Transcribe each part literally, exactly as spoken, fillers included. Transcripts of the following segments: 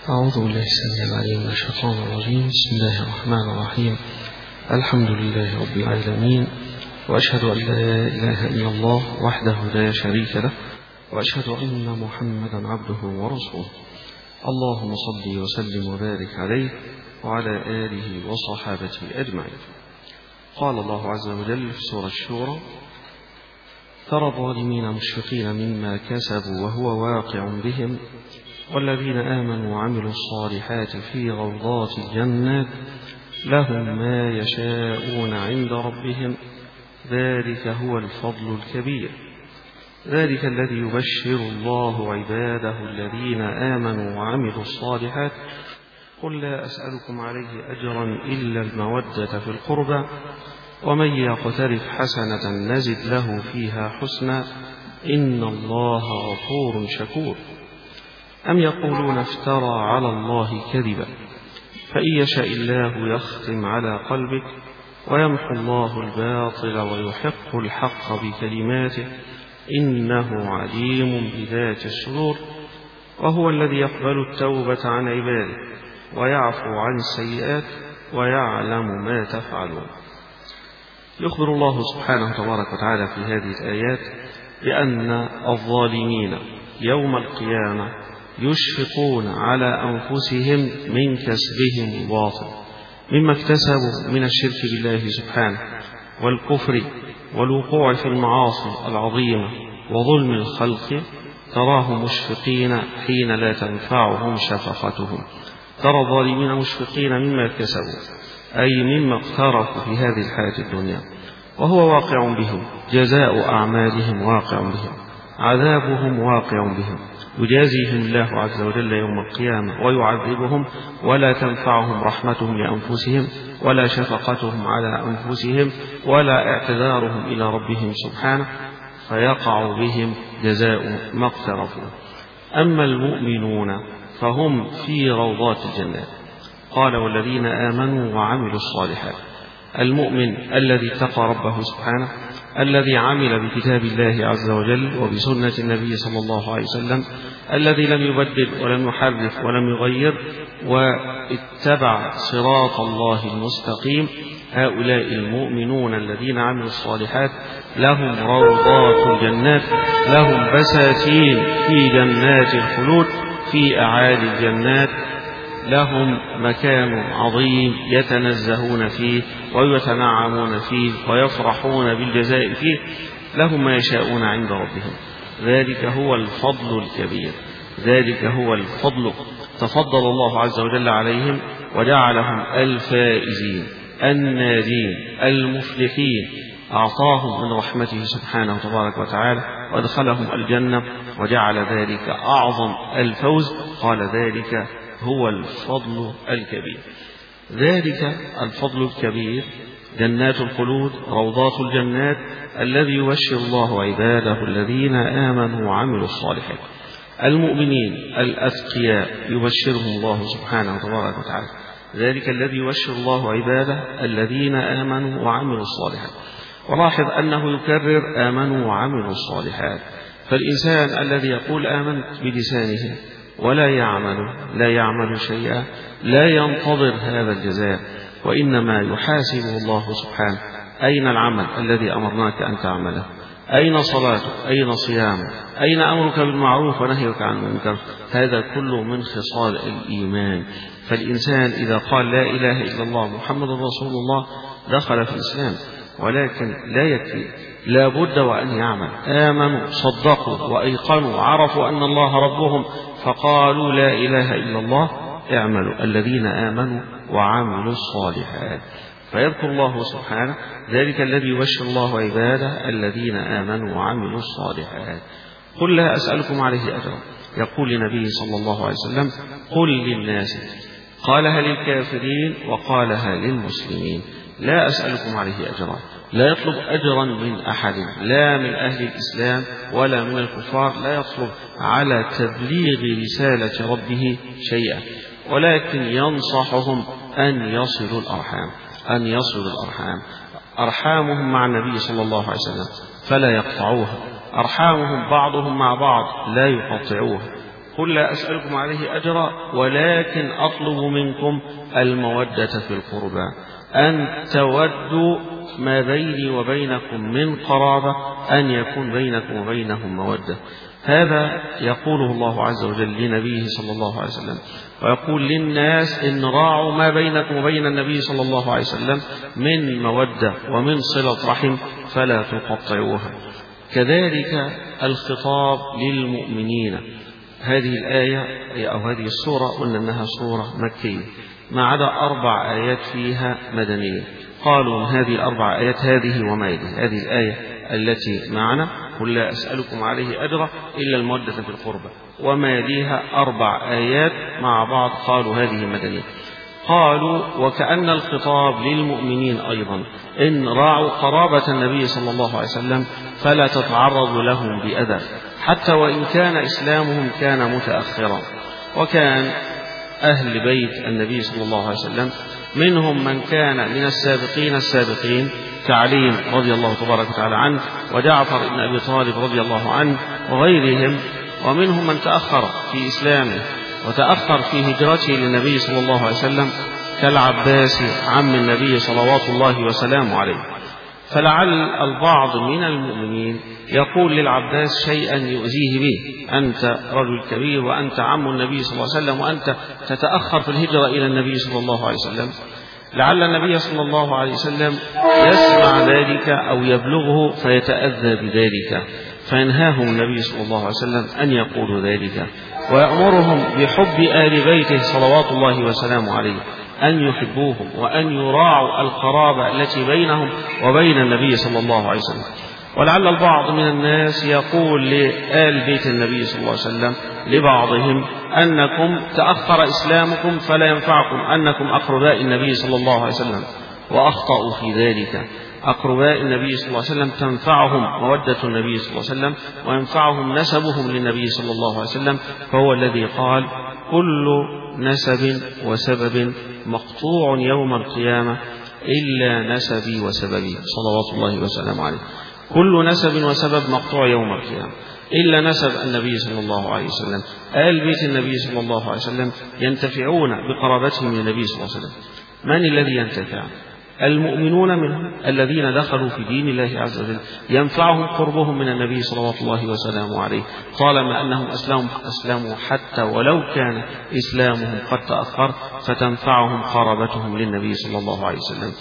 أعوذ بالله السميع العليم من الشيطان الرجيم. بسم الله الرحمن الرحيم. الحمد لله رب العالمين، وأشهد أن لا إله إلا الله وحده لا شريك له، وأشهد أن محمدا عبده ورسوله. اللهم صل وسلم وبارك عليه وعلى آله وصحابته أجمعين. قال الله عز وجل في سورة الشورى: ترى الظالمين مشفقين مما كسبوا وهو واقع بهم والذين آمنوا وعملوا الصالحات في روضات الجنات لهم ما يشاءون عند ربهم ذلك هو الفضل الكبير. ذلك الذي يبشر الله عباده الذين آمنوا وعملوا الصالحات. قل لا أسألكم عليه أجرا إلا المودة في القربى ومن يقترف حسنة نزد له فيها حسنا إن الله غفور شكور. أم يقولون افترى على الله كذبا فإن يشاء الله يختم على قلبك ويمحو الله الباطل ويحق الحق بكلماته إنه عليم بذات الصدور. وهو الذي يقبل التوبة عن عباده ويعفو عن السيئات ويعلم ما تفعلون. يخبر الله سبحانه تبارك وتعالى في هذه الآيات بأن الظالمين يوم القيامة يشفقون على أنفسهم من كسبهم الباطل مما اكتسبوا من الشرك بالله سبحانه والكفر والوقوع في المعاصي العظيمة وظلم الخلق. تراهم مشفقين حين لا تنفعهم شفقتهم. ترى الظالمين مشفقين مما اكتسبوا أي مما اقترفوا في هذه الحياة الدنيا وهو واقع بهم، جزاء أعمالهم واقع بهم، عذابهم واقع بهم، يجازيهم الله عز وجل يوم القيامة ويعذبهم ولا تنفعهم رحمتهم لأنفسهم ولا شفقتهم على أنفسهم ولا اعتذارهم إلى ربهم سبحانه، فيقع بهم جزاء ما اقترفوا. أما المؤمنون فهم في روضات الجنات. قال: والذين آمنوا وعملوا الصالحات. المؤمن الذي اتقى ربه سبحانه، الذي عمل بكتاب الله عز وجل وبسنة النبي صلى الله عليه وسلم، الذي لم يبدل ولم يحرف ولم يغير واتبع صراط الله المستقيم. هؤلاء المؤمنون الذين عملوا الصالحات لهم روضات الجنات، لهم بساتين في جنات الخلود في أعالي الجنات، لهم مكان عظيم يتنزهون فيه ويتنعمون فيه ويفرحون بالجزاء فيه، لهم ما يشاءون عند ربهم. ذلك هو الفضل الكبير، ذلك هو الفضل. تفضل الله عز وجل عليهم وجعلهم الفائزين الناجين المفلحين، أعطاهم من رحمته سبحانه تبارك وتعالى وادخلهم الجنة وجعل ذلك أعظم الفوز. قال: ذلك هو الفضل الكبير. ذلك الفضل الكبير جنات الخلود، روضات الجنات، الذي يبشر الله عباده الذين آمنوا وعملوا الصالحات. المؤمنين الأتقياء يبشرهم الله سبحانه تبارك وتعالى. ذلك الذي يبشر الله عباده الذين آمنوا وعملوا الصالحات. ولاحظ أنه يكرر آمنوا وعملوا الصالحات. فالإنسان الذي يقول آمنت بلسانه ولا يعمل لا يعمل شيئا لا ينتظر هذا الجزاء، وإنما يحاسبه الله سبحانه: أين العمل الذي أمرناك أن تعمله؟ أين صلاتك؟ أين صيامك؟ أين أمرك بالمعروف ونهيك عن المنكر؟ هذا كله من خصال الإيمان. فالإنسان إذا قال لا إله إلا الله محمد رسول الله دخل في الإسلام، ولكن لا يكفي، لا بد وأن يعمل. آمنوا صدقوا وأيقنوا عرفوا أن الله ربهم فقالوا لا إله إلا الله اعملوا الذين آمنوا وعملوا الصالحات. فيذكر الله سبحانه ذلك الذي يبشر الله عباده الذين آمنوا وعملوا الصالحات. قل لا أسألكم عليه أجرا. يقول لنبيه صلى الله عليه وسلم: قل للناس. قالها للكافرين وقالها للمسلمين. لا أسألكم عليه أجرا، لا يطلب أجرا من أحد، لا من أهل الإسلام ولا من الكفار، لا يطلب على تبليغ رسالة ربه شيئا، ولكن ينصحهم أن يصلوا الأرحام، أن يصلوا الأرحام. أرحامهم مع النبي صلى الله عليه وسلم فلا يقطعوها، أرحامهم بعضهم مع بعض لا يقطعوها. قل لا أسألكم عليه أجرا ولكن أطلب منكم المودة في القربى، أن تودوا ما بيني وبينكم من قرابة أن يكون بينكم وبينهم مودة. هذا يقوله الله عز وجل لنبيه صلى الله عليه وسلم، ويقول للناس إن راعوا ما بينكم وبين النبي صلى الله عليه وسلم من مودة ومن صلة رحم فلا تقطعوها. كذلك الخطاب للمؤمنين. هذه الآية أو هذه السورة قلنا أنها سورة مكية ما عدا أربع آيات فيها مدنية. قالوا من هذه الأربع آيات هذه وما يلي، هذه الآية التي معنا قل لا أسألكم عليه أجرا إلا المودة في القربى، وما يليها أربع آيات مع بعض قالوا هذه مدنية. قالوا وكأن الخطاب للمؤمنين أيضا إن راعوا قرابة النبي صلى الله عليه وسلم فلا تتعرض لهم بأذى حتى وإن كان إسلامهم كان متأخرا. وكان أهل بيت النبي صلى الله عليه وسلم منهم من كان من السابقين السابقين كعلي رضي الله تبارك وتعالى عنه وجعفر بن أبي طالب رضي الله عنه وغيرهم، ومنهم من تأخر في إسلامه وتأخر في هجرته للنبي صلى الله عليه وسلم كالعباس عم النبي صلوات الله وسلامه عليه. فلعل البعض من المؤمنين يقول للعباس شيئا يؤذيه به، أنت رجل كبير وأنت عم النبي صلى الله عليه وسلم وأنت تتأخر في الهجرة إلى النبي صلى الله عليه وسلم. لعل النبي صلى الله عليه وسلم يسمع ذلك أو يبلغه فيتأذى بذلك، فينهاهم النبي صلى الله عليه وسلم أن يقولوا ذلك، ويأمرهم بحب آل بيته صلوات الله وسلامه عليه أن يحبوهم وأن يراعوا القرابة التي بينهم وبين النبي صلى الله عليه وسلم. ولعل البعض من الناس يقول لآل بيت النبي صلى الله عليه وسلم لبعضهم أنكم تأخر إسلامكم فلا ينفعكم أنكم أقرباء النبي صلى الله عليه وسلم، وأخطأوا في ذلك. أقرباء النبي صلى الله عليه وسلم تنفعهم مودة النبي صلى الله عليه وسلم وينفعهم نسبهم للنبي صلى الله عليه وسلم، فهو الذي قال كل نسب وسبب مقطوع يوم القيامة إلا نسبي وسببي صلوات الله وسلامه عليه. كل نسب وسبب مقطوع يوم القيامة إلا نسب النبي صلى الله عليه وسلم. آل بيت النبي صلى الله عليه وسلم ينتفعون بقرابتهم من النبي صلى الله عليه وسلم. من الذي ينتفع؟ المؤمنون منهم الذين دخلوا في دين الله عز وجل ينفعهم قربهم من النبي صلوات الله وسلامه عليه طالما أنهم أسلموا, أسلموا حتى ولو كان إسلامهم قد تأخر، فتنفعهم قرابتهم للنبي صلى الله عليه وسلم.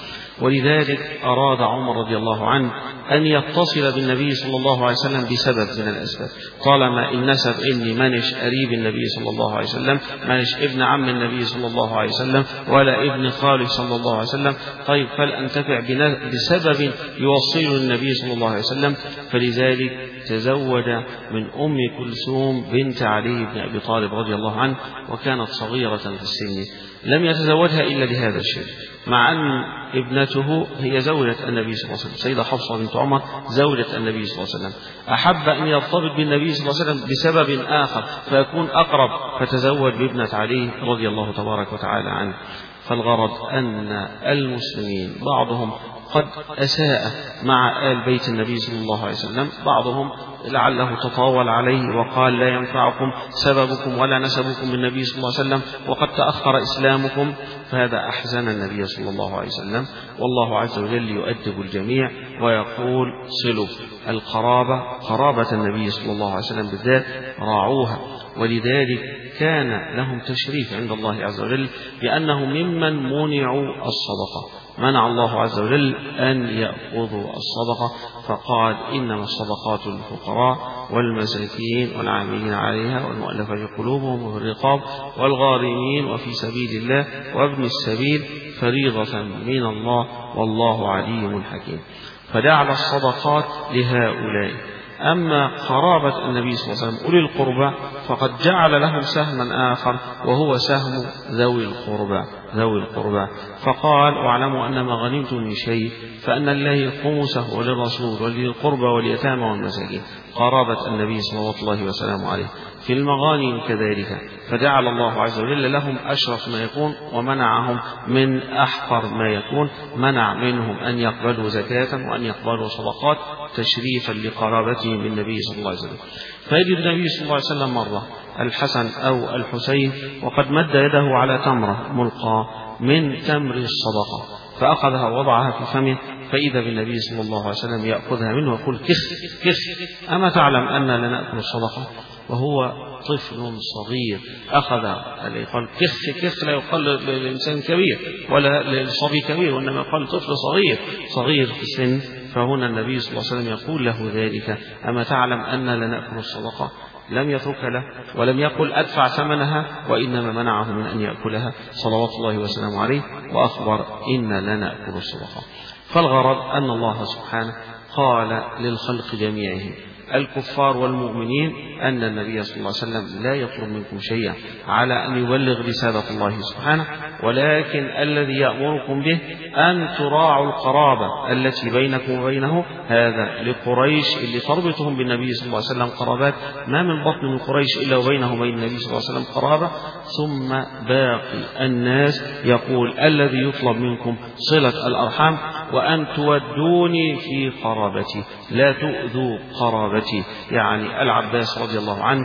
ولذلك أراد عمر رضي الله عنه أن يتصل بالنبي صلى الله عليه وسلم بسبب من الأسباب، طالما إن نسب إني منش قريب النبي صلى الله عليه وسلم، منش ابن عم النبي صلى الله عليه وسلم ولا ابن خاله صلى الله عليه وسلم، طيب فلأنتفع بسبب يوصل النبي صلى الله عليه وسلم. فلذلك تزوج من أم كلثوم بنت علي بن أبي طالب رضي الله عنه، وكانت صغيرة في السن، لم يتزوجها إلا لهذا الشيء، مع أن ابنته هي زوجة النبي صلى الله عليه وسلم، سيدة حفصة بنت عمر زوجة النبي صلى الله عليه وسلم، أحب أن يرتبط بالنبي صلى الله عليه وسلم بسبب آخر فيكون أقرب، فتزوج بابنة علي رضي الله تبارك وتعالى عنه. فالغرض أن المسلمين بعضهم قد أساء مع آل بيت النبي صلى الله عليه وسلم، بعضهم لعله تطاول عليه وقال لا ينفعكم سببكم ولا نسبكم بالنبي صلى الله عليه وسلم وقد تأخر إسلامكم، فهذا أحزن النبي صلى الله عليه وسلم. والله عز وجل يؤدب الجميع ويقول صلوا القرابة، قرابة النبي صلى الله عليه وسلم بالذات راعوها. ولذلك كان لهم تشريف عند الله عز وجل بأنهم ممن منعوا الصدقة، منع الله عز وجل أن يأخذوا الصدقة، فقال إنما الصدقات للفقراء والمساكين والعاملين عليها والمؤلفة قلوبهم وفي الرقاب والغارمين وفي سبيل الله وابن السبيل فريضة من الله والله عليم حكيم. فجعل الصدقات لهؤلاء. أما قرابة النبي صلى الله عليه وسلم أولي القربى فقد جعل لهم سهما آخر وهو سهم ذوي القربى ذوي القربى فقال واعلموا أن ما غنمتم من شيء فأن الله خمسه وللرسول ولذي القربى واليتامى والمساكين، قرابة النبي صلى الله عليه وسلم عليه في المغانم كذلك. فجعل الله عز وجل لهم أشرف ما يكون ومنعهم من أحقر ما يكون، منع منهم أن يقبلوا زكاة وأن يقبلوا صدقات تشريفا لقرابتهم بالنبي صلى الله عليه وسلم. فيجد النبي صلى الله عليه وسلم مرة الحسن أو الحسين وقد مد يده على تمرة ملقى من تمر الصدقة فأخذها ووضعها في فمه، فإذا بالنبي صلى الله عليه وسلم يأخذها منه ويقول كخ كخ أما تعلم أن لا نأكل الصدقة؟ وهو طفل صغير أخذ قال كخ كخ لا يقال للإنسان كبير ولا للصبي كبير، وإنما يقال طفل صغير صغير في السن. فهنا النبي صلى الله عليه وسلم يقول له ذلك أما تعلم أن لا نأكل الصدقة؟ لم يترك له ولم يقل أدفع ثمنها، وإنما منعه من أن يأكلها صلوات الله وسلامه عليه، وأخبر إن لا نأكل الصدقة. فالغرض أن الله سبحانه قال للخلق جميعهم الكفار والمؤمنين أن النبي صلى الله عليه وسلم لا يطلب منكم شيئا على أن يبلغ رسالة الله سبحانه، ولكن الذي يأمركم به أن تراعوا القرابة التي بينكم وبينه. هذا لقريش اللي تربطهم بالنبي صلى الله عليه وسلم قرابات، ما من بطن من قريش إلا وبينه وبين النبي صلى الله عليه وسلم قرابة. ثم باقي الناس يقول الذي يطلب منكم صلة الأرحام وأن تودوني في قرابتي لا تؤذوا قرابتي، يعني العباس رضي الله عنه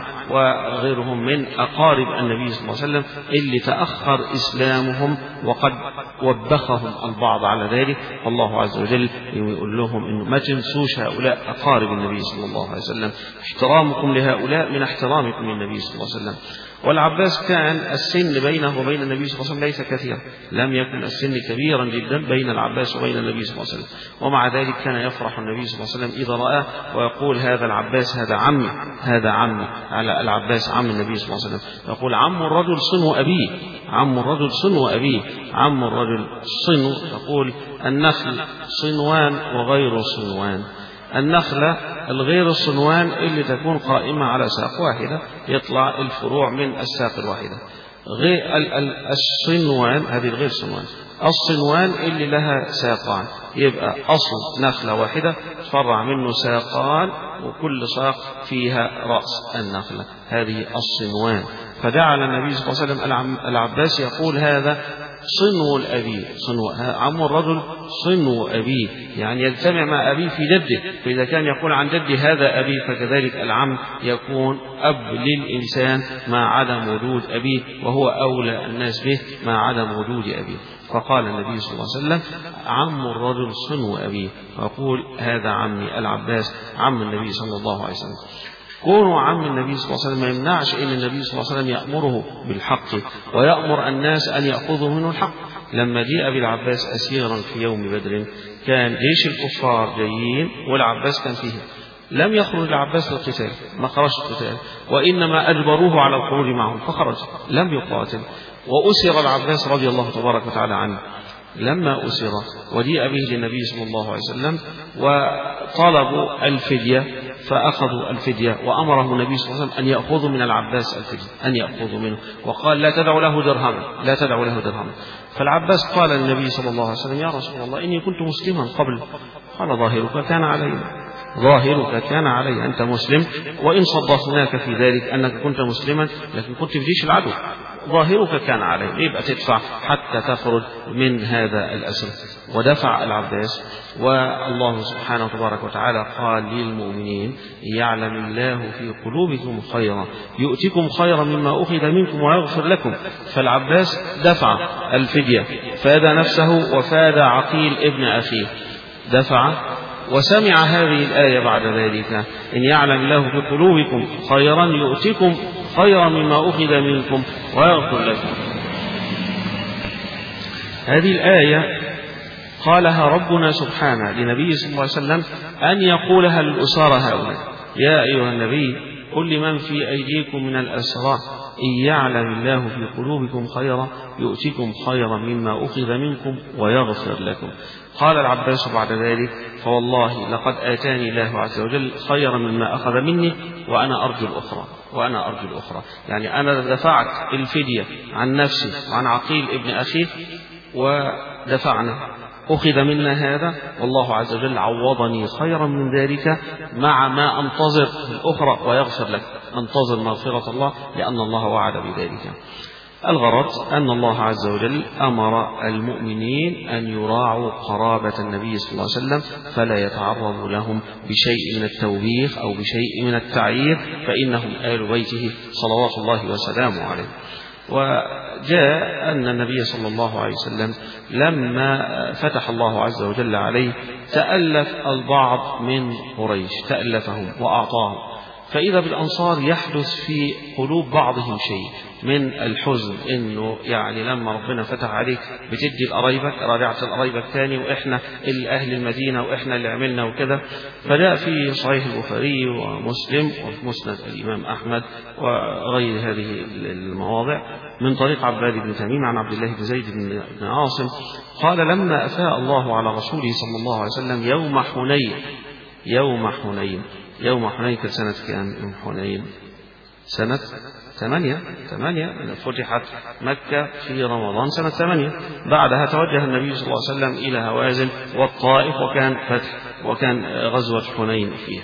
وغيرهم من أقارب النبي صلى الله عليه وسلم اللي تأخر إسلامهم وقد وبخهم البعض على ذلك. الله عز وجل يقول لهم إنه ما تنسوش هؤلاء أقارب النبي صلى الله عليه وسلم، احترامكم لهؤلاء من احترامكم للنبي صلى الله عليه وسلم. والعباس كان السن بينه وبين النبي صلى الله عليه وسلم ليس كثيرا، لم يكن السن كبيرا جدا بين العباس وبين النبي صلى الله عليه وسلم، ومع ذلك كان يفرح النبي صلى الله عليه وسلم إذا رآه ويقول هذا العباس هذا عمي هذا عمي على العباس عم النبي صلى الله عليه وسلم. يقول عم الرجل صنو أبيه، عم الرجل صنو أبيه، عم الرجل صنو. يقول النخل صنوان وغير صنوان، النخلة الغير الصنوان اللي تكون قائمة على ساق واحدة يطلع الفروع من الساق الواحدة، غير الصنوان هذه الغير صنوان، الصنوان اللي لها ساقان يبقى أصل نخلة واحدة تفرع منه ساقان وكل ساق فيها رأس النخلة، هذه الصنوان. فجعل النبي صلى الله عليه وسلم العباس يقول هذا صنو الأبي، صنو عم الرجل صنو أبيه، يعني يجتمع مع أبيه في جده، فإذا كان يقول عن جدي هذا أبي فكذلك العم يكون أب للإنسان مع عدم وجود أبيه، وهو أولى الناس به مع عدم وجود أبيه. فقال النبي صلى الله عليه وسلم عم الرجل صنو أبيه، ويقول هذا عمي العباس عم النبي صلى الله عليه وسلم. كونه عم النبي صلى الله عليه وسلم ما يمنعش ان النبي صلى الله عليه وسلم يأمره بالحق ويأمر الناس ان يأخذوا منه الحق. لما جاء بالعباس اسيرا في يوم بدر كان جيش الكفار جايين والعباس كان فيه، لم يخرج العباس للقتال، ما خرج القتال، وانما اجبروه على الخروج معهم فخرج لم يقاتل. وأسر العباس رضي الله تبارك وتعالى عنه، لما أسر وجيء به للنبي صلى الله عليه وسلم وطلبوا الفدية فأخذوا الفدية، وأمره النبي صلى الله عليه وسلم أن يأخذوا من العباس الفدية، أن يأخذوا منه، وقال لا تدعوا له درهما، لا تدعوا له درهما. فالعباس قال للنبي صلى الله عليه وسلم يا رسول الله إني كنت مسلما قبل. قال ظاهرك كان علينا، ظاهرك كان علي، أنت مسلم وإن صدقناك في ذلك أنك كنت مسلما لكن كنت في جيش العدو، ظاهرك كان عليه، يبقى تدفع حتى تخرج من هذا الأسر. ودفع العباس، والله سبحانه تبارك وتعالى قال للمؤمنين يعلم الله في قلوبكم خيرا يؤتكم خيرا مما أخذ منكم ويغفر لكم. فالعباس دفع الفدية، فاد نفسه وفاد عقيل ابن أخيه، دفع وسمع هذه الآية بعد ذلك إن يعلم الله في قلوبكم خيرا يؤتكم خيرا مما أخذ منكم ويغفر لكم. هذه الآية قالها ربنا سبحانه لنبي صلى الله عليه وسلم أن يقولها للأسارى هؤلاء يا أيها النبي قل لمن في أيديكم من الأسرى إن يعلم الله في قلوبكم خيرا يؤتكم خيرا مما أخذ منكم ويغفر لكم. قال العباس بعد ذلك فوالله لقد آتاني الله عز وجل خيرا مما أخذ مني وأنا أرجو الأخرى، وأنا أرجو الأخرى، يعني أنا دفعت الفدية عن نفسي وعن عقيل ابن أخيه ودفعنا أخذ منا هذا، والله عز وجل عوضني خيرا من ذلك مع ما أنتظر الأخرى ويغفر لك، أنتظر مغفرة الله لأن الله وعد بذلك. الغرض أن الله عز وجل أمر المؤمنين أن يراعوا قرابة النبي صلى الله عليه وسلم فلا يتعرضوا لهم بشيء من التوبيخ أو بشيء من التعيير، فإنهم آل بيته صلوات الله وسلامه عليه. وجاء أن النبي صلى الله عليه وسلم لما فتح الله عز وجل عليه تألف البعض من قريش، تألفهم وأعطاهم، فإذا بالأنصار يحدث في قلوب بعضهم شيء من الحزن، إنه يعني لما ربنا فتح عليك بتدي القرايبك، راجعت القرايبك تاني وإحنا أهل المدينة وإحنا اللي عملنا وكذا. فجاء في صحيح البخاري ومسلم وفي مسند الإمام أحمد وغير هذه المواضع من طريق عباد بن تميم عن عبد الله بن زيد بن عاصم قال لما أفاء الله على رسوله صلى الله عليه وسلم يوم حنين يوم حنين يوم حنين كانت سنة كام؟ يوم حنين سنة ثمانية ثمانية فتحت مكة في رمضان سنة ثمانية. بعدها توجه النبي صلى الله عليه وسلم إلى هوازن والطائف، وكان فتح وكان غزوة حنين فيها.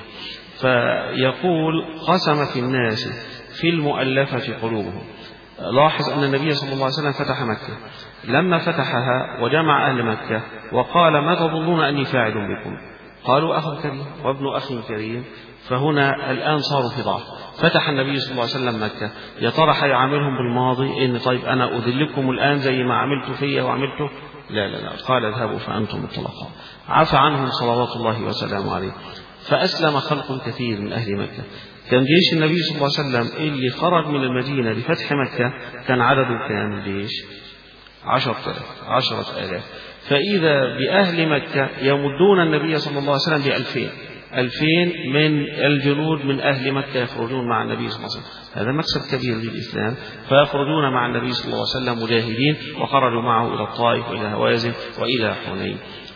فيقول قسم في الناس في المؤلفة قلوبهم. لاحظ أن النبي صلى الله عليه وسلم فتح مكة، لما فتحها وجمع أهل مكة وقال ما تظنون أني فاعل بكم؟ قالوا أخ كريم وابن أخ كريم. فهنا الآن صاروا في ضعف. فتح النبي صلى الله عليه وسلم مكة، يا ترى هيعاملهم بالماضي إن طيب أنا أذلكم الآن زي ما عملت فيا وعملته؟ لا لا لا، قال اذهبوا فأنتم الطلقاء. عفى عنهم صلوات الله وسلامه عليه. فأسلم خلق كثير من أهل مكة. كان جيش النبي صلى الله عليه وسلم اللي خرج من المدينة لفتح مكة كان عدده كام الجيش؟ عشرة آلاف عشرة آلاف. فإذا بأهل مكة يمدون النبي صلى الله عليه وسلم بألفين ألفين من الجنود من أهل مكة يخرجون مع النبي صلى الله عليه وسلم. هذا مكسب كبير للإسلام. فيخرجون مع النبي صلى الله عليه وسلم مجاهدين، وخرجوا معه إلى الطائف وإلى هوازن وإلى حنين.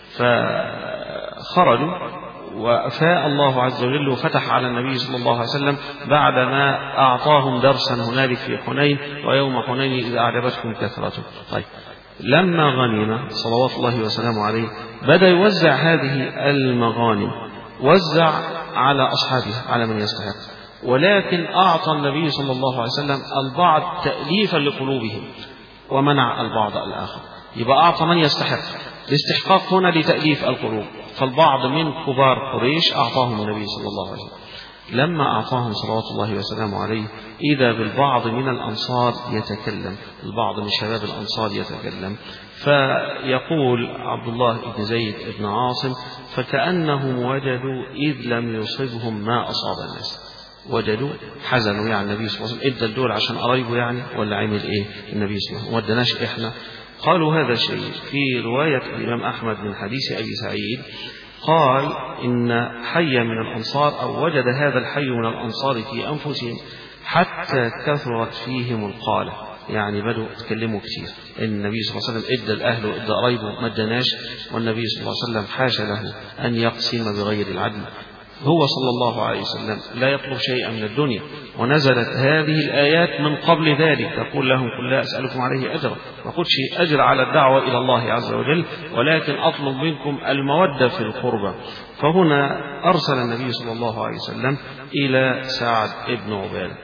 فخرجوا وأفاء الله عز وجل وفتح على النبي صلى الله عليه وسلم بعدما أعطاهم درسا هنالك في حنين، ويوم حنين إذا أعجبتكم كثرته. طيب لما غنم صلوات الله وسلامه عليه بدأ يوزع هذه المغانم، وزع على أصحابه على من يستحق، ولكن أعطى النبي صلى الله عليه وسلم البعض تأليفا لقلوبهم ومنع البعض الآخر. يبقى أعطى من يستحق. الاستحقاق هنا لتأليف القلوب، فالبعض من كبار قريش أعطاهم النبي صلى الله عليه وسلم. لما أعطاهم صلوات الله وسلامه عليه إذا بالبعض من الأنصار يتكلم، البعض من شباب الأنصار يتكلم. فيقول عبد الله بن زيد بن عاصم فكأنهم وجدوا إذ لم يصبهم ما أصاب الناس. وجدوا حزنوا يعني النبي صلى الله عليه وسلم ادى الدول عشان قرايبه يعني، ولا عمل إيه النبي صلى الله عليه وسلم؟ ودناش إحنا. قالوا هذا الشيء في رواية الإمام أحمد من حديث أبي سعيد قال إن حي من الأنصار أو وجد هذا الحي من الأنصار في أنفسهم حتى كثرت فيهم القالة، يعني بدوا يتكلموا كثير. النبي صلى الله عليه وسلم ادى الأهل وادى قرايبه ما اداناش، والنبي صلى الله عليه وسلم حاشا له أن يقسم بغير العدل. هو صلى الله عليه وسلم لا يطلب شيئا من الدنيا، ونزلت هذه الآيات من قبل ذلك تقول لهم قل لا أسألكم عليه أجرا، ما قلتش أجر على الدعوة إلى الله عز وجل، ولكن أطلب منكم المودة في القربة. فهنا أرسل النبي صلى الله عليه وسلم إلى سعد بن عبادة،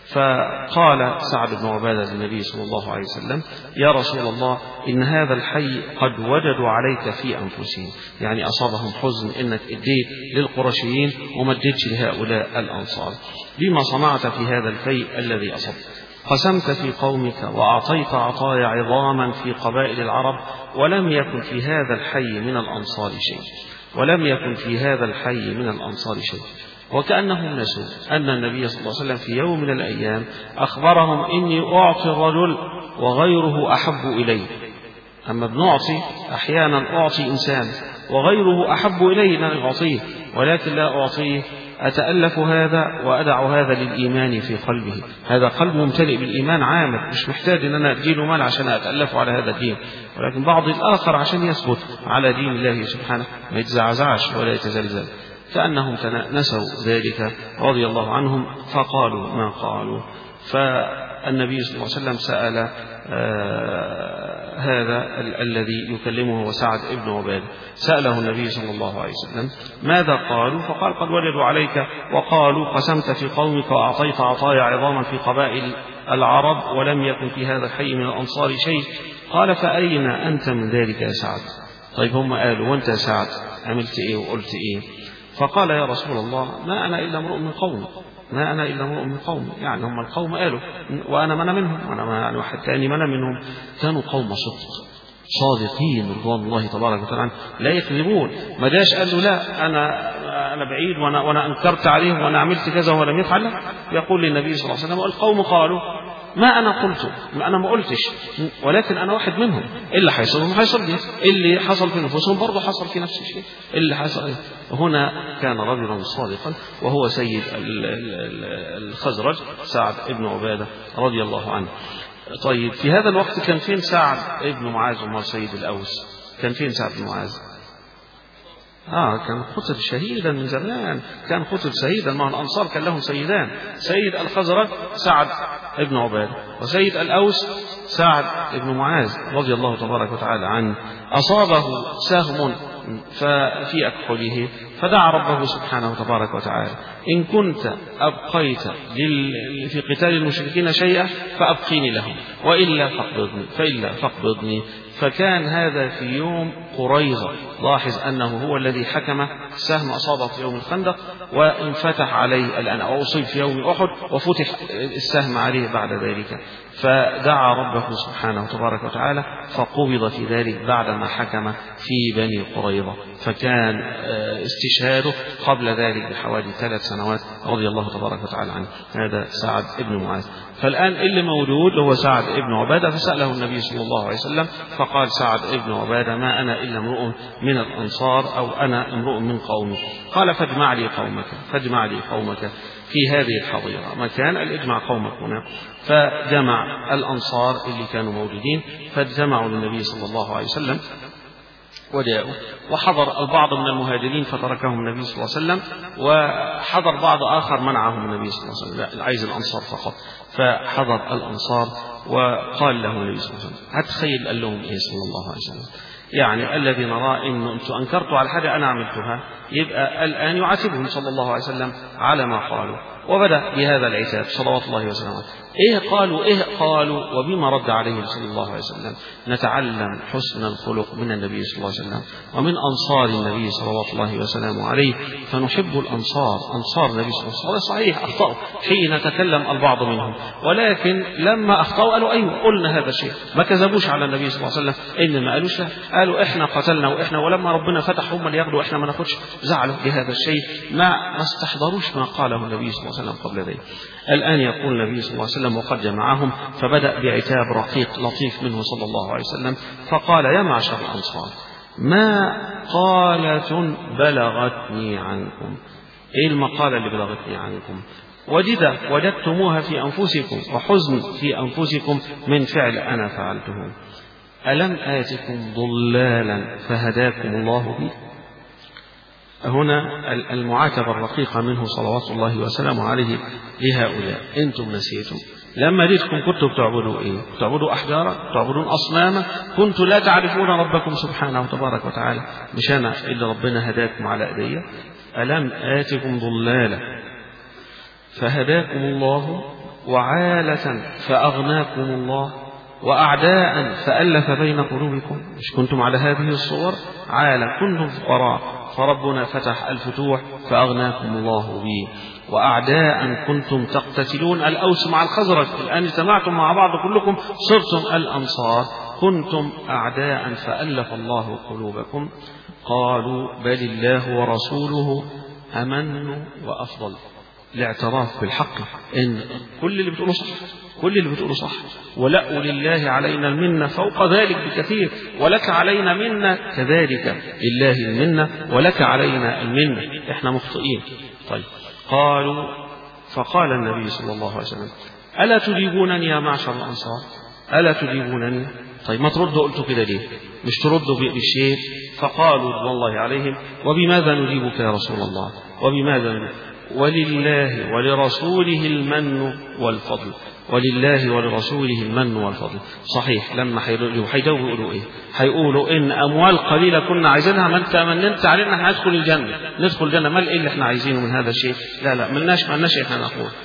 فقال سعد بن عبادة للنبي صلى الله عليه وسلم يا رسول الله إن هذا الحي قد وجدوا عليك في أنفسهم، يعني أصابهم حزن إنك اديت للقرشيين وما اديتش لهؤلاء الأنصار. بما صنعت في هذا الفيء الذي أصبت؟ قسمت في قومك وأعطيت عطايا عظاما في قبائل العرب، ولم يكن في هذا الحي من الأنصار شيء ولم يكن في هذا الحي من الأنصار شيء. وكأنهم نسوا أن النبي صلى الله عليه وسلم في يوم من الأيام أخبرهم إني أعطي الرجل وغيره أحب إلي. أما بنعطي أحيانا أعطي إنسان وغيره أحب إلي أن أعطيه، ولكن لا أعطيه أتألف هذا وأدع هذا للإيمان في قلبه. هذا قلب ممتلئ بالإيمان عامر، مش محتاج أن أنا أديله مال عشان أتألف على هذا الدين، ولكن بعض الآخر عشان يثبت على دين الله سبحانه ما يتزعزعش ولا يتزلزل. كأنهم نسوا ذلك رضي الله عنهم فقالوا ما قالوا. فالنبي صلى الله عليه وسلم سأل آه هذا الذي يكلمه وسعد ابن عبادة، سأله النبي صلى الله عليه وسلم ماذا قالوا؟ فقال قد وجدوا عليك وقالوا قسمت في قومك وأعطيت عطايا عظاما في قبائل العرب ولم يكن في هذا الحي من الأنصار شيء. قال فأين أنت من ذلك يا سعد؟ طيب هم قالوا وأنت يا سعد عملت إيه وقلت إيه؟ فقال يا رسول الله ما أنا إلا امرؤ من قومي، ما أنا إلا امرؤ من قومي. يعني هم القوم قالوا وأنا من منهم، وأنا يعني واحد تاني من منهم. كانوا قوم صدق صادقين رضوان الله تبارك وتعالى لا يكذبون. ما جاش قال له لا أنا أنا بعيد وأنا وأنا أنكرت عليه وأنا عملت كذا ولم يفعل. يقول للنبي صلى الله عليه وسلم القوم قالوا ما أنا قلت، ما أنا ما قلتش، ولكن أنا واحد منهم. اللي حيصل لهم حيصل لي، اللي حصل في نفوسهم برضه حصل في نفس الشيء اللي حصل. هنا كان رجلا صادقا وهو سيد الخزرج سعد بن عبادة رضي الله عنه. طيب في هذا الوقت كان فين سعد ابن معاذ وما سيد الأوس؟ كان فين سعد بن معاذ؟ آه كان قتل شهيدا من زمان، كان قتل شهيدا. مع الأنصار كان لهم سيدان، سيد الخزرج سعد ابن عبادة، وسيد الأوس سعد ابن معاذ رضي الله تبارك وتعالى عنه. أصابه سهم في أكحله فدعا ربه سبحانه تبارك وتعالى إن كنت أبقيت في قتال المشركين شيئا فأبقيني لهم، وإلا فاقبضني فإلا فاقبضني. فكان هذا في يوم قريظة. لاحظ أنه هو الذي حكم سهم أصابه في يوم الخندق وانفتح عليه الآن، أو أصيب في يوم أحد وفتح السهم عليه بعد ذلك. فدعا ربه سبحانه تبارك وتعالى فقبض في ذلك بعدما حكم في بني قريظة. فكان استشهاده قبل ذلك بحوالي ثلاث سنوات رضي الله تبارك وتعالى عنه. هذا سعد ابن معاذ. فالآن اللي موجود هو سعد ابن عبادة. فسأله النبي صلى الله عليه وسلم فقال سعد ابن عبادة ما أنا إلا امرؤ من الأنصار، أو أنا امرؤ من قومي. قال فاجمع لي قومك، فاجمع لي قومك في هذه الحظيرة، مكان الإجماع قومك هنا. فجمع الأنصار اللي كانوا موجودين، فاجتمعوا للنبي صلى الله عليه وسلم وجاءوا. وحضر البعض من المهاجرين فتركهم النبي صلى الله عليه وسلم، وحضر بعض آخر منعهم النبي صلى الله عليه وسلم، لا عايز الأنصار فقط. فحضر الأنصار وقال له النبي صلى الله عليه وسلم هتخيل قال لهم إيه صلى الله عليه وسلم؟ يعني الذي نرى إنه أنتم أنكرتوا على حاجة أنا عملتها، يبقى الآن يعاتبهم صلى الله عليه وسلم على ما قالوا. وبدأ بهذا العتاب صلوات الله وسلامه. إيه قالوا إيه قالوا وبما رد عليه صلى الله عليه وسلم. نتعلم حسن الخلق من النبي صلى الله عليه وسلم ومن أنصار النبي صلوات الله وسلامه عليه، فنحب الأنصار. أنصار النبي صلى الله عليه وسلم صحيح أخطأوا حين تكلم البعض منهم، ولكن لما أخطأوا قالوا أيوة قلنا هذا الشيء، ما كذبوش على النبي صلى الله عليه وسلم. إنما قالوش قالوا إحنا قتلنا وإحنا، ولما ربنا فتح هم اللي ياخدوا إحنا ما ناخدش، زعلوا بهذا الشيء، ما ما استحضروش ما قاله النبي صلى الله عليه وسلم قبل ذلك. الآن يقول النبي صلى الله عليه وسلم وقد جمعهم، فبدأ بعتاب رقيق لطيف منه صلى الله عليه وسلم. فقال يا معشر الأنصار ما قالة بلغتني عنكم. إيه المقالة اللي بلغتني عنكم؟ وجد وجدتموها في أنفسكم وحزن في أنفسكم من فعل أنا فعلته. ألم آتكم ضلالا فهداكم الله بي؟ هنا المعاتبة الرقيقة منه صلوات الله وسلامه عليه لهؤلاء. أنتم نسيتم لما جئتكم كنتم بتعبدوا إيه؟ بتعبدوا أحجارا، بتعبدون أصناما، كنتم لا تعرفون ربكم سبحانه وتبارك وتعالى. مش أنا إلا ربنا هداكم على أيديا. ألم آتكم ضلالا فهداكم الله، وعالة فأغناكم الله، وأعداء فألف بين قلوبكم. مش كنتم على هذه الصور؟ عالة كنتم فقراء فربنا فتح الفتوح فأغناكم الله به، وأعداء كنتم تقتتلون الأوس مع الخزرج، الآن اجتمعتم مع بعض كلكم صرتم الأنصار، كنتم أعداء فألف الله قلوبكم. قالوا بل الله ورسوله أمن وأفضل. الاعتراف بالحق إن كل اللي بتقوله صح، كل اللي بتقوله صح، ولا لله علينا المنة فوق ذلك بكثير، ولك علينا منة كذلك، لله المنة ولك علينا المنة، احنا مخطئين. طيب قالوا فقال النبي صلى الله عليه وسلم ألا تجيبونني يا معشر الأنصار؟ ألا تجيبونني؟ طيب ما تردوا قلتوا كده ليه؟ مش تردوا بالشيء. فقالوا رضوان الله عليهم وبماذا نجيبك يا رسول الله؟ وبماذا نجيبك؟ ولله ولرسوله المن والفضل، ولله ولرسوله المن والفضل. صحيح لما هيجاوبوا يقولوا ايه؟ هيقولوا ان اموال قليله كنا عايزينها، ما انت مننت علينا احنا ندخل الجنه، ندخل الجنه، ما ايه اللي احنا عايزينه من هذا الشيء؟ لا لا ملناش ملناش احنا نقول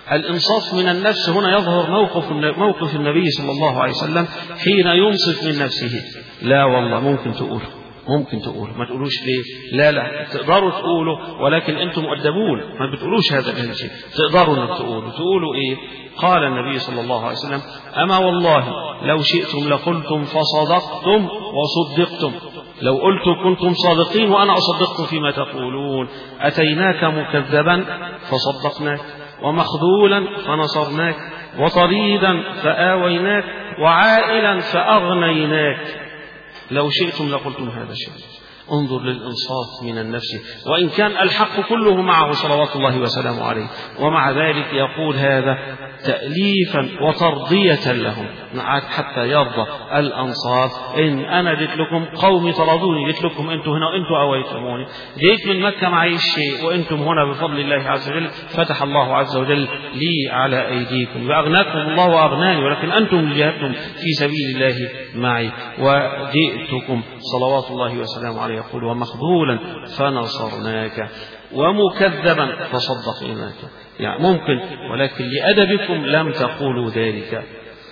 الإنصاف من النفس هنا يظهر موقف موقف النبي صلى الله عليه وسلم حين ينصف من نفسه. لا والله ممكن تقول ممكن تقول ما تقولوش ليه؟ لا لا تقدروا تقولوا، ولكن أنتم مؤدبون ما بتقولوش هذا الشيء. تقدروا أن تقولوا تقولوا إيه؟ قال النبي صلى الله عليه وسلم: أما والله لو شئتم لقلتم فصدقتم وصدقتم. لو قلتم كنتم صادقين وأنا أصدقكم فيما تقولون. أتيناك مكذبا فصدقناك، ومخذولا فنصرناك، وطريدا فآويناك، وعائلا فأغنيناك. لو شئتم لقلتم هذا الشيء. انظر للإنصاف من النفس، وإن كان الحق كله معه صلوات الله وسلامه عليه، ومع ذلك يقول هذا تأليفا وترضية لهم حتى يرضى الأنصار. إن أنا جيت لكم قومي طردوني، جيت لكم أنتم هنا وأنتم أويتموني، جيت من مكة معي الشيء وأنتم هنا بفضل الله عز وجل فتح الله عز وجل لي على أيديكم، وأغناكم الله وأغناني، ولكن أنتم جاهدتم في سبيل الله معي وجئتكم صلوات الله وسلامه عليه. يقول: ومخذولا فنصرناك، ومكذبا فصدقناك. يعني ممكن، ولكن لأدبكم لم تقولوا ذلك.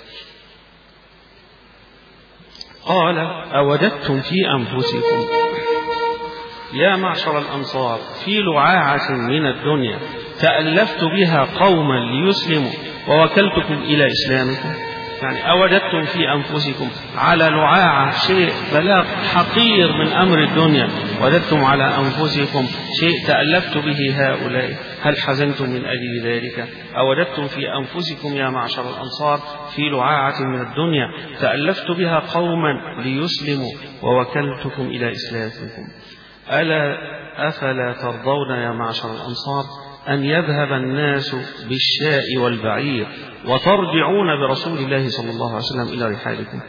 قال: أوجدتم في أنفسكم يا معشر الأنصار في لعاعة من الدنيا تألفت بها قوما ليسلموا ووكلتكم إلى إسلامكم. يعني أوجدتم في أنفسكم على لعاعة شيء بلاغ حقير من أمر الدنيا، وجدتم على أنفسكم شيء تألفت به هؤلاء، هل حزنتم من أجل ذلك؟ أوجدتم في أنفسكم يا معشر الأنصار في لعاعة من الدنيا تألفت بها قوما ليسلموا ووكلتكم إلى إسلامكم. ألا أفلا ترضون يا معشر الأنصار أن يذهب الناس بالشاء والبعير وترجعون برسول الله صلى الله عليه وسلم إلى رحالكم؟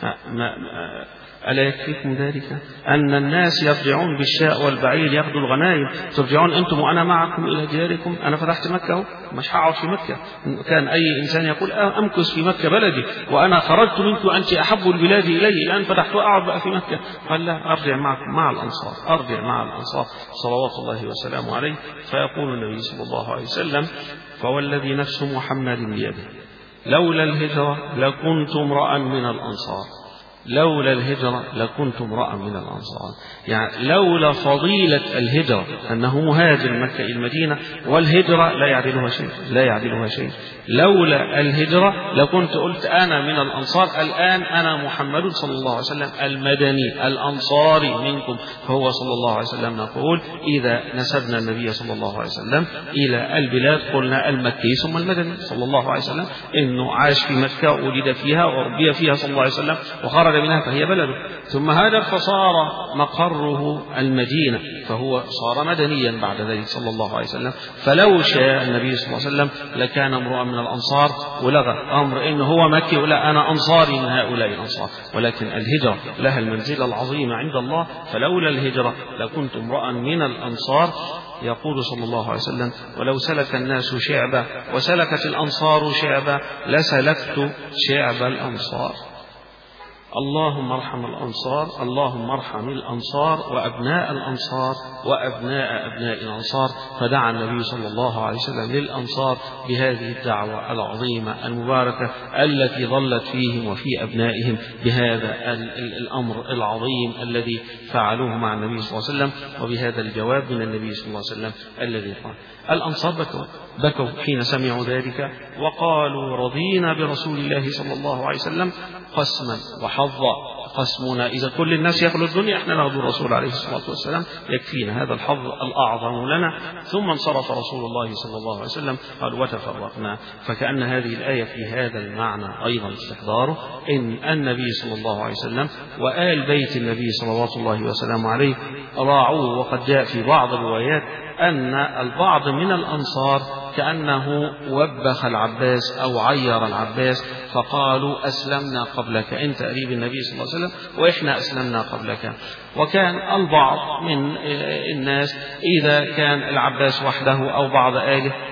ألا يكفيكم ذلك أن الناس يرجعون بالشاء والبعير ياخذوا الغنائم، ترجعون أنتم وأنا معكم إلى دياركم؟ أنا فتحت مكة مش هقعد في مكة. كان أي إنسان يقول أمكث في مكة بلدي وأنا خرجت منك وأنت أحب البلاد إلي، الآن فتحت وأقعد بقى في مكة. قال: لا، أرجع معكم مع الأنصار، أرجع مع الأنصار صلوات الله وسلامه عليه. فيقول النبي صلى الله عليه وسلم: فوالذي نفس محمد بيده لولا الهجرة لكنت امرأ من الأنصار. لولا الهجرة لكنت امرأ من الأنصار. يعني لولا فضيلة الهجرة أنه مهاجر مكة إلى المدينة، والهجرة لا يعدلها شيء، لا يعدلها شيء. لولا الهجرة لكنت قلت أنا من الأنصار. الآن أنا محمد صلى الله عليه وسلم المدني الأنصاري منكم. فهو صلى الله عليه وسلم نقول إذا نسبنا النبي صلى الله عليه وسلم إلى البلاد قلنا المكي ثم المدني صلى الله عليه وسلم، إنه عاش في مكة وولد فيها وربي فيها صلى الله عليه وسلم وخرج منها فهي بلده، ثم هاجر فصار مقره المدينة، فهو صار مدنيا بعد ذلك صلى الله عليه وسلم. فلو شاء النبي صلى الله عليه وسلم لكان امرؤا من الأنصار ولغى أمر إنه هو مكي ولا أنا أنصاري من هؤلاء الأنصار. ولكن الهجرة لها المنزلة العظيمة عند الله، فلولا الهجرة لكنت امرؤا من الأنصار. يقول صلى الله عليه وسلم: ولو سلك الناس شعبا وسلكت الأنصار شعبا لسلكت شعب الأنصار. اللهم ارحم الأنصار، اللهم ارحم الأنصار وأبناء الأنصار وأبناء أبناء الأنصار. فدعا النبي صلى الله عليه وسلم للأنصار بهذه الدعوة العظيمة المباركة التي ظلت فيهم وفي أبنائهم بهذا الأمر العظيم الذي فعلوه مع النبي صلى الله عليه وسلم، وبهذا الجواب من النبي صلى الله عليه وسلم الذي قال. الأنصار بكوا بكوا حين سمعوا ذلك وقالوا: رضينا برسول الله صلى الله عليه وسلم قسما وحظا. قسمنا إذا كل الناس يأكلوا الدنيا احنا ناخذ الرسول عليه الصلاة والسلام، يكفينا هذا الحظ الأعظم لنا. ثم انصرف رسول الله صلى الله عليه وسلم قال: وتفرقنا. فكأن هذه الآية في هذا المعنى أيضا استحضاره إن النبي صلى الله عليه وسلم وآل بيت النبي صلوات الله وسلامه عليه راعوه. وقد جاء في بعض الروايات أن البعض من الأنصار كأنه وبخ العباس أو عير العباس، فقالوا: أسلمنا قبلك، أنت قريب النبي صلى الله عليه وسلم وإحنا أسلمنا قبلك. وكان البعض من الناس إذا كان العباس وحده أو بعض آله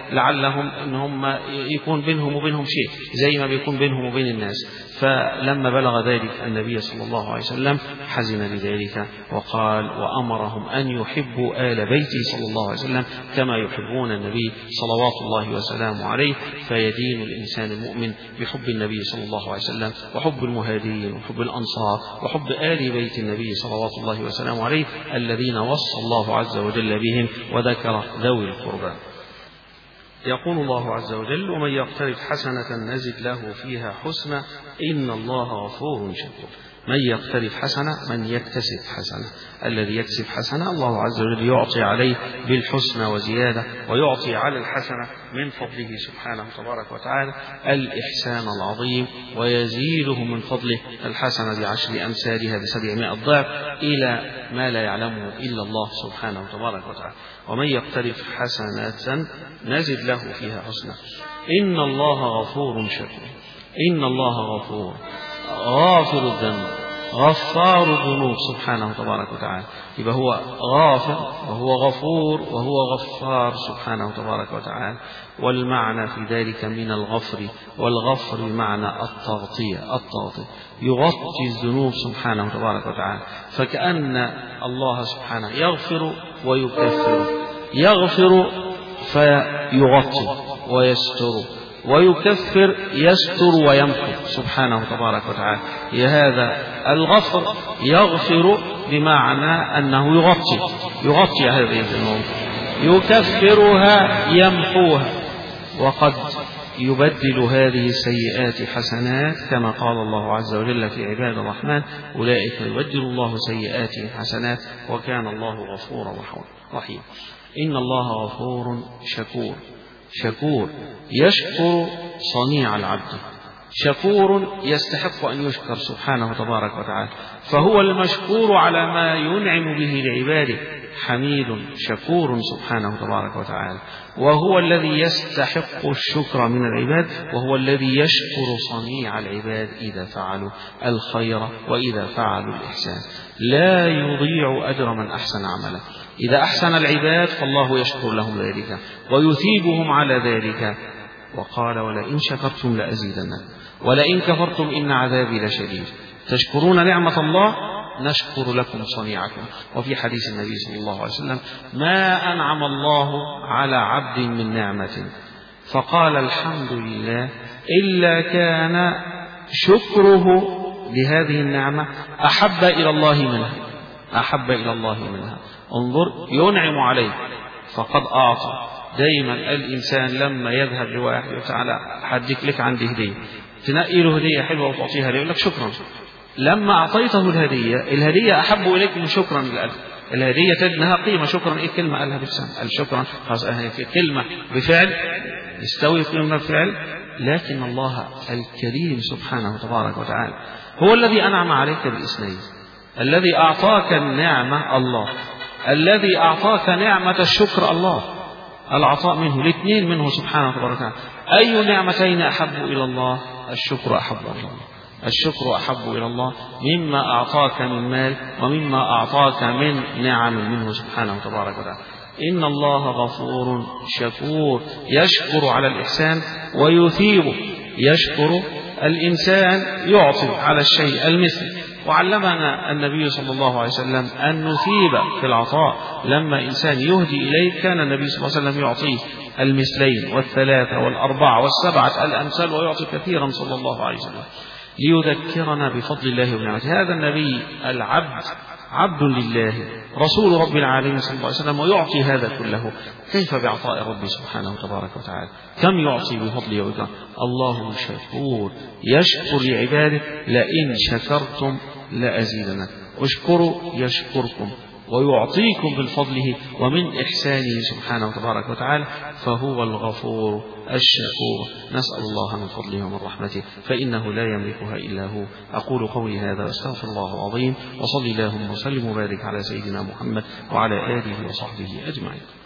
لعلهم إن هم يكون بينهم وبينهم شيء زي ما بيكون بينهم وبين الناس. فلما بلغ ذلك النبي صلى الله عليه وسلم حزن لذلك وقال وأمرهم أن يحبوا آل بيته صلى الله عليه وسلم كما يحبون النبي صلوات الله وسلامه عليه. فيدين الإنسان المؤمن بحب النبي صلى الله عليه وسلم وحب المهاجرين وحب الأنصار وحب آل بيت النبي صلوات الله وسلامه عليه الذين وصى الله عز وجل بهم وذكر ذوي القربى. يقول الله عز وجل ومن يقترف حسنة نزد له فيها حسنة إن الله غفور شكور. من يقترف حسنة من يكتسب حسنة. الذي يكسب حسنة الله عز وجل يعطي عليه بالحسنى وزيادة ويعطي على الحسنة من فضله سبحانه تبارك وتعالى الإحسان العظيم ويزيده من فضله الحسنة بعشر أمثالها بسبعمائة ضعف إلى ما لا يعلمه إلا الله سبحانه تبارك وتعالى. ومن يقترف حسنة نزد له فيها حسنة إن الله غفور شكور. إن الله غفور غافر الذنب غفار الذنوب سبحانه تبارك وتعالى. يبقى هو غافر وهو غفور وهو غفار سبحانه تبارك وتعالى. والمعنى في ذلك من الغفر والغفر بمعنى التغطية التغطية يغطي الذنوب سبحانه تبارك وتعالى. فكأن الله سبحانه يغفر ويكفر يغفر فيغطي ويستر ويكفر يستر ويمحو سبحانه تبارك وتعالى. هذا الغفر يغفر بمعنى أنه يغطي يغطي هذه الذنوب يكفرها يمحوها وقد يبدل هذه السيئات حسنات كما قال الله عز وجل في عباد الرحمن أولئك يبدل الله سيئاتهم حسنات وكان الله غفورا رحيما. إن الله غفور شكور. شكور يشكر صنيع العبد شكور يستحق أن يشكر سبحانه تبارك وتعالى. فهو المشكور على ما ينعم به لعباده حميد شكور سبحانه تبارك وتعالى. وهو الذي يستحق الشكر من العباد وهو الذي يشكر صنيع العباد إذا فعلوا الخير وإذا فعلوا الإحسان. لا يضيع أجر من أحسن عمله. إذا أحسن العباد فالله يشكر لهم ذلك ويثيبهم على ذلك. وقال ولئن شكرتم لأزيدنكم ولئن كفرتم إن عذابي لشديد. تشكرون نعمة الله نشكر لكم صنيعكم. وفي حديث النبي صلى الله عليه وسلم ما أنعم الله على عبد من نعمة فقال الحمد لله إلا كان شكره لهذه النعمة أحب إلى الله منها أحب إلى الله منها. انظر ينعم عليه فقد أعطى. دائما الإنسان لما يذهب لواحد وتعالى حدك لك عندي هدية تنقي له هدية حلوة وتعطيها له يقول لك شكرا. لما أعطيته الهدية الهدية أحب إليك من شكرا للألف. الهدية تجنها قيمة شكرا إيه كلمة قالها بلسان الشكرا خلاص في كلمة بفعل يستوي قيمة بفعل. لكن الله الكريم سبحانه تبارك وتعالى هو الذي أنعم عليك بالإثنين. الذي أعطاك النعمة الله الذي أعطاك نعمة الشكر الله العطاء منه الاثنين منه سبحانه تبارك وتعالى. أي نعمتين أحب إلى الله؟ الشكر أحب إلى الله. الشكر أحب إلى الله مما أعطاك من مال ومما أعطاك من نعم منه سبحانه تبارك وتعالى. إن الله غفور شكور يشكر على الإحسان ويثيب. يشكر الإنسان يعطي على الشيء المثل. وعلمنا النبي صلى الله عليه وسلم أن نثيب في العطاء. لما إنسان يهدي إليه كان النبي صلى الله عليه وسلم يعطيه المثلين والثلاثة والأربعة والسبعة الأمثال ويعطي كثيرا صلى الله عليه وسلم ليذكرنا بفضل الله ونعمته. هذا النبي العبد عبد لله رسول رب العالمين صلى الله عليه وسلم ويعطي هذا كله. كيف بعطاء ربي سبحانه تبارك وتعالى؟ كم يعطي بفضله وإكرامه. الله شكور يشكر لعباده لئن شكرتم لأزيدنكم. اشكروا يشكركم ويعطيكم من فضله ومن إحسانه سبحانه تبارك وتعالى فهو الغفور الشكور. نسأل الله من فضله ومن رحمته فإنه لا يملكها إلا هو. أقول قولي هذا واستغفر الله العظيم وصلي اللهم وسلم وبارك على سيدنا محمد وعلى آله وصحبه أجمعين.